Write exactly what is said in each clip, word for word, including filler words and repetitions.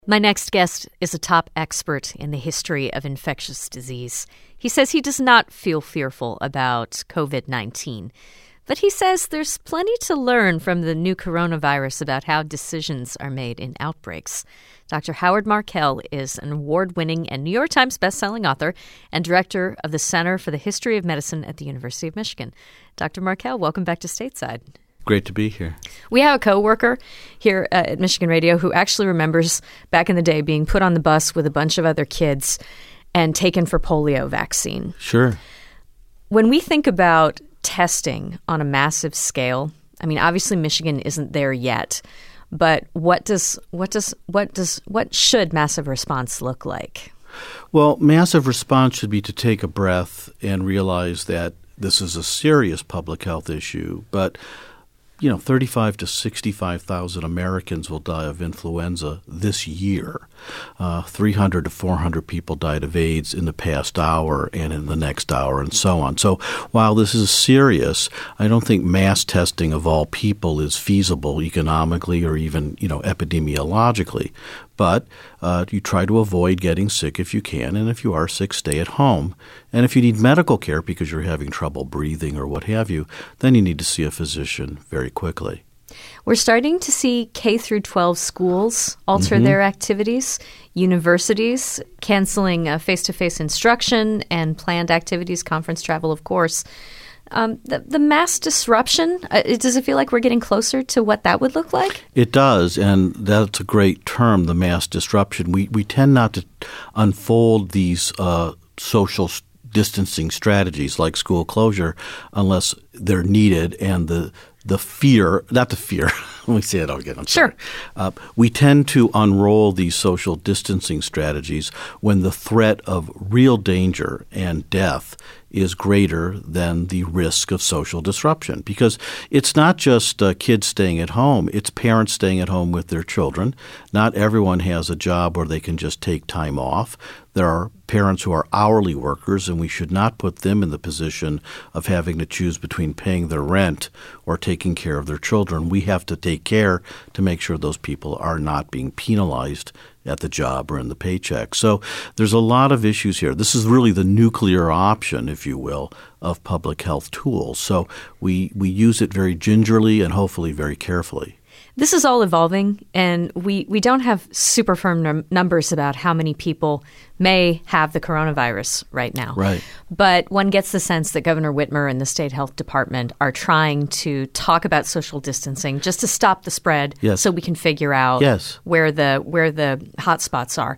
My next guest is a top expert in the history of infectious disease. He says he does not feel fearful about covid nineteen, but he says there's plenty to learn from the new coronavirus about how decisions are made in outbreaks. Doctor Howard Markel is an award-winning and New York Times bestselling author and director of the Center for the History of Medicine at the University of Michigan. Doctor Markel, welcome back to Stateside. Great to be here. We have a coworker here uh, at Michigan Radio who actually remembers back in the day being put on the bus with a bunch of other kids and taken for polio vaccine. Sure. When we think about testing on a massive scale, I mean, obviously Michigan isn't there yet, but what does what does what does what should massive response look like? Well, massive response should be to take a breath and realize that this is a serious public health issue, but you know, thirty-five to sixty-five thousand Americans will die of influenza this year. Uh, three hundred to four hundred people died of AIDS in the past hour and in the next hour and so on. So while this is serious, I don't think mass testing of all people is feasible economically or even, you know, epidemiologically. But uh, you try to avoid getting sick if you can, and if you are sick, stay at home. And if you need medical care because you're having trouble breathing or what have you, then you need to see a physician very quickly. We're starting to see K through twelve schools alter Mm-hmm. their activities, universities canceling uh, face-to-face instruction and planned activities, conference travel, of course. Um, the, the mass disruption, uh, does it feel like we're getting closer to what that would look like? It does, and that's a great term, the mass disruption. We we tend not to unfold these uh, social distancing strategies like school closure unless they're needed and the the fear, not the fear, let me say it all again. I'm sure. sorry. Uh, we tend to unroll these social distancing strategies when the threat of real danger and death is greater than the risk of social disruption. Because it's not just uh, kids staying at home, it's parents staying at home with their children. Not everyone has a job where they can just take time off. There are parents who are hourly workers, and we should not put them in the position of having to choose between paying their rent or taking care of their children. We have to take care to make sure those people are not being penalized at the job or in the paycheck. So there's a lot of issues here. This is really the nuclear option, if you will, of public health tools. So we, we use it very gingerly and hopefully very carefully. This is all evolving, and we, we don't have super firm num- numbers about how many people may have the coronavirus right now. Right. But one gets the sense that Governor Whitmer and the state health department are trying to talk about social distancing just to stop the spread, yes. so we can figure out yes. where the where the hot spots are.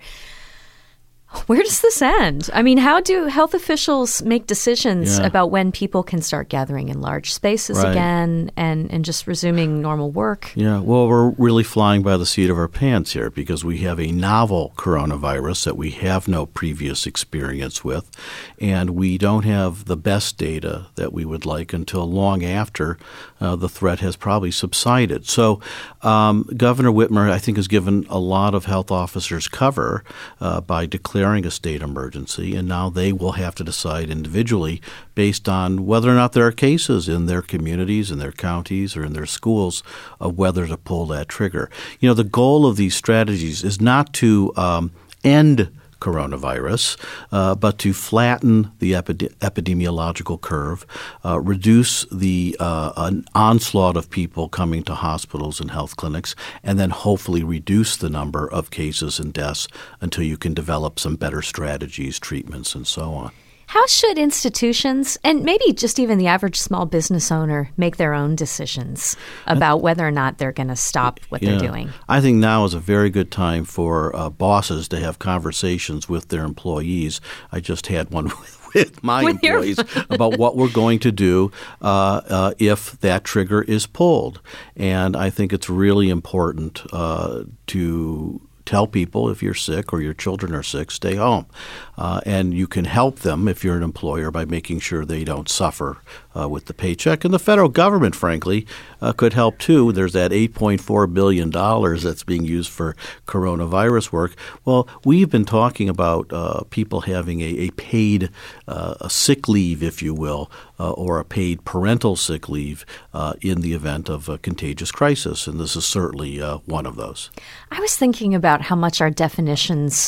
Where does this end? I mean, how do health officials make decisions yeah. about when people can start gathering in large spaces right. again and, and just resuming normal work? Yeah, well, we're really flying by the seat of our pants here because we have a novel coronavirus that we have no previous experience with, and we don't have the best data that we would like until long after uh, the threat has probably subsided. So um, Governor Whitmer, I think, has given a lot of health officers cover uh, by declaring a state emergency, and now they will have to decide individually based on whether or not there are cases in their communities, in their counties, or in their schools of whether to pull that trigger. You know, the goal of these strategies is not to um, end coronavirus, uh, but to flatten the epide- epidemiological curve, uh, reduce the uh, an onslaught of people coming to hospitals and health clinics, and then hopefully reduce the number of cases and deaths until you can develop some better strategies, treatments, and so on. How should institutions, and maybe just even the average small business owner, make their own decisions about whether or not they're going to stop what yeah. they're doing? I think now is a very good time for uh, bosses to have conversations with their employees. I just had one with with my with employees your... about what we're going to do uh, uh, if that trigger is pulled. And I think it's really important uh, to tell people if you're sick or your children are sick, stay home. Uh, and you can help them if you're an employer by making sure they don't suffer uh, with the paycheck. And the federal government, frankly, uh, could help too. There's that eight point four billion dollars that's being used for coronavirus work. Well, we've been talking about uh, people having a, a paid uh, a sick leave, if you will, uh, or a paid parental sick leave uh, in the event of a contagious crisis, and this is certainly uh, one of those. I was thinking about how much our definitions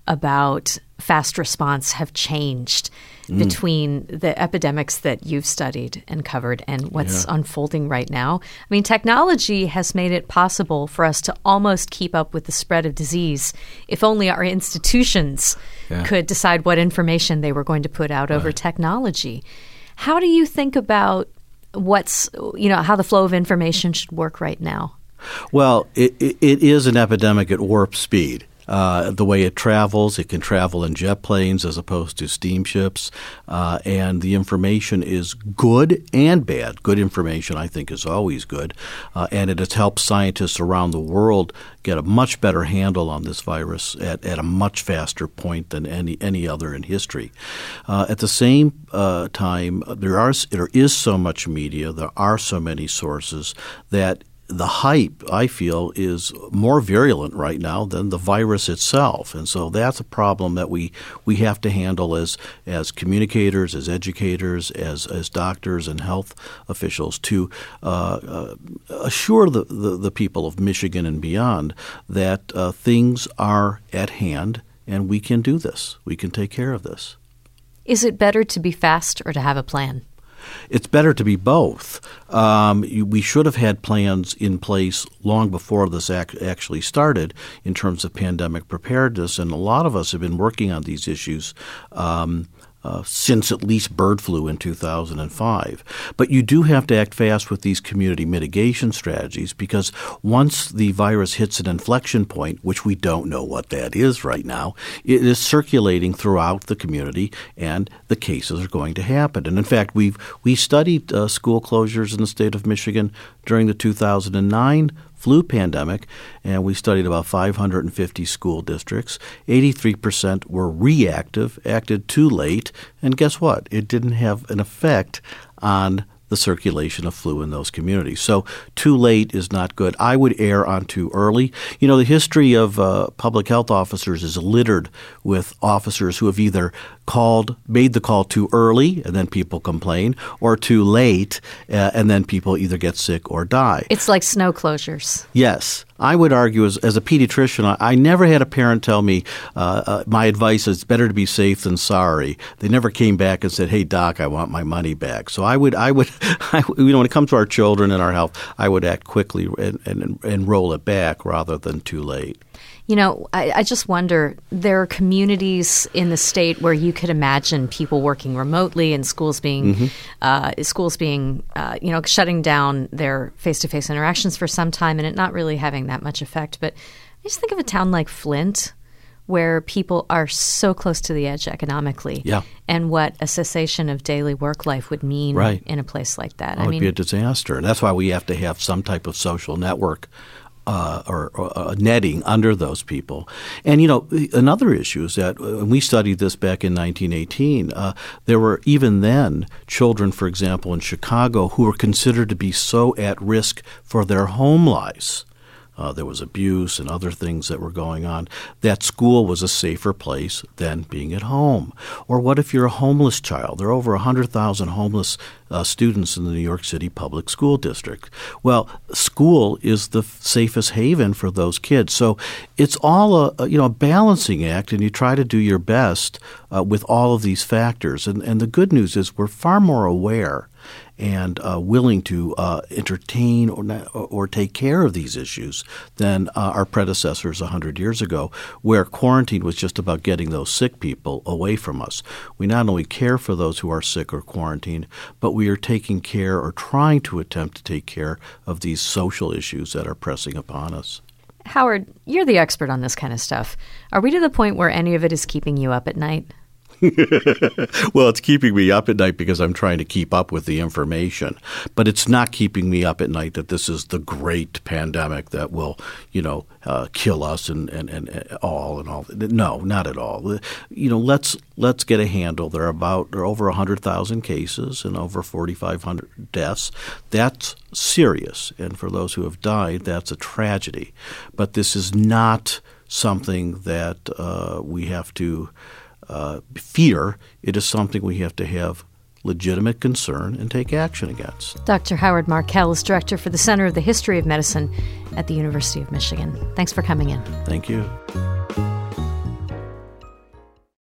about fast response have changed mm. between the epidemics that you've studied and covered and what's yeah. unfolding right now. I mean, technology has made it possible for us to almost keep up with the spread of disease if only our institutions yeah. could decide what information they were going to put out over right. technology. How do you think about what's, you know, how the flow of information should work right now? Well, it, it, it is an epidemic at warp speed. Uh, the way it travels, it can travel in jet planes as opposed to steamships, uh, and the information is good and bad. Good information, I think, is always good, uh, and it has helped scientists around the world get a much better handle on this virus at, at a much faster point than any any other in history. Uh, at the same uh, time, there are there is so much media, there are so many sources that the hype, I feel, is more virulent right now than the virus itself. And so that's a problem that we, we have to handle as as communicators, as educators, as as doctors and health officials to uh, uh, assure the, the, the people of Michigan and beyond that uh, things are at hand and we can do this. We can take care of this. Is it better to be fast or to have a plan? It's better to be both. Um, we should have had plans in place long before this ac- actually started in terms of pandemic preparedness, and a lot of us have been working on these issues um, uh, since at least bird flu in two thousand five. But you do have to act fast with these community mitigation strategies because once the virus hits an inflection point, which we don't know what that is right now, it is circulating throughout the community and the cases are going to happen. And in fact, we've we studied uh, school closures in the state of Michigan during the two thousand nine flu pandemic, and we studied about five hundred fifty school districts. eighty-three percent were reactive, acted too late, and guess what? It didn't have an effect on the circulation of flu in those communities. So too late is not good. I would err on too early. You know, the history of uh, public health officers is littered with officers who have either called, made the call too early and then people complain, or too late uh, and then people either get sick or die. It's like snow closures. Yes. I would argue as, as a pediatrician, I, I never had a parent tell me uh, uh, my advice is better to be safe than sorry. They never came back and said, hey, doc, I want my money back. So I would, I would, I, you know, when it comes to our children and our health, I would act quickly and, and, and roll it back rather than too late. You know, I, I just wonder, there are communities in the state where you could imagine people working remotely and schools being, mm-hmm. uh, schools being, uh, you know, shutting down their face-to-face interactions for some time and it not really having that much effect. But I just think of a town like Flint where people are so close to the edge economically yeah. and what a cessation of daily work life would mean right. in a place like that. Oh, I it would mean, be a disaster. And that's why we have to have some type of social network Uh, or, or uh, netting under those people. And, you know, another issue is that when we studied this back in nineteen eighteen, uh, there were even then children, for example, in Chicago who were considered to be so at risk for their home lives. Uh, there was abuse and other things that were going on, that school was a safer place than being at home. Or what if you're a homeless child? There are over one hundred thousand homeless uh, students in the New York City Public School District. Well, school is the f- safest haven for those kids. So it's all a, a you know a balancing act, and you try to do your best uh, with all of these factors. And, and the good news is we're far more aware and uh, willing to uh, entertain or, not, or take care of these issues than uh, our predecessors one hundred years ago, where quarantine was just about getting those sick people away from us. We not only care for those who are sick or quarantined, but we are taking care or trying to attempt to take care of these social issues that are pressing upon us. Howard, you're the expert on this kind of stuff. Are we to the point where any of it is keeping you up at night? Well, it's keeping me up at night because I'm trying to keep up with the information. But it's not keeping me up at night that this is the great pandemic that will, you know, uh, kill us and, and, and all and all. No, not at all. You know, let's let's get a handle. There are about there are over one hundred thousand cases and over forty-five hundred deaths. That's serious. And for those who have died, that's a tragedy. But this is not something that uh, we have to Uh, fear. It is something we have to have legitimate concern and take action against. Doctor Howard Markel is director for the Center of the History of Medicine at the University of Michigan. Thanks for coming in. Thank you.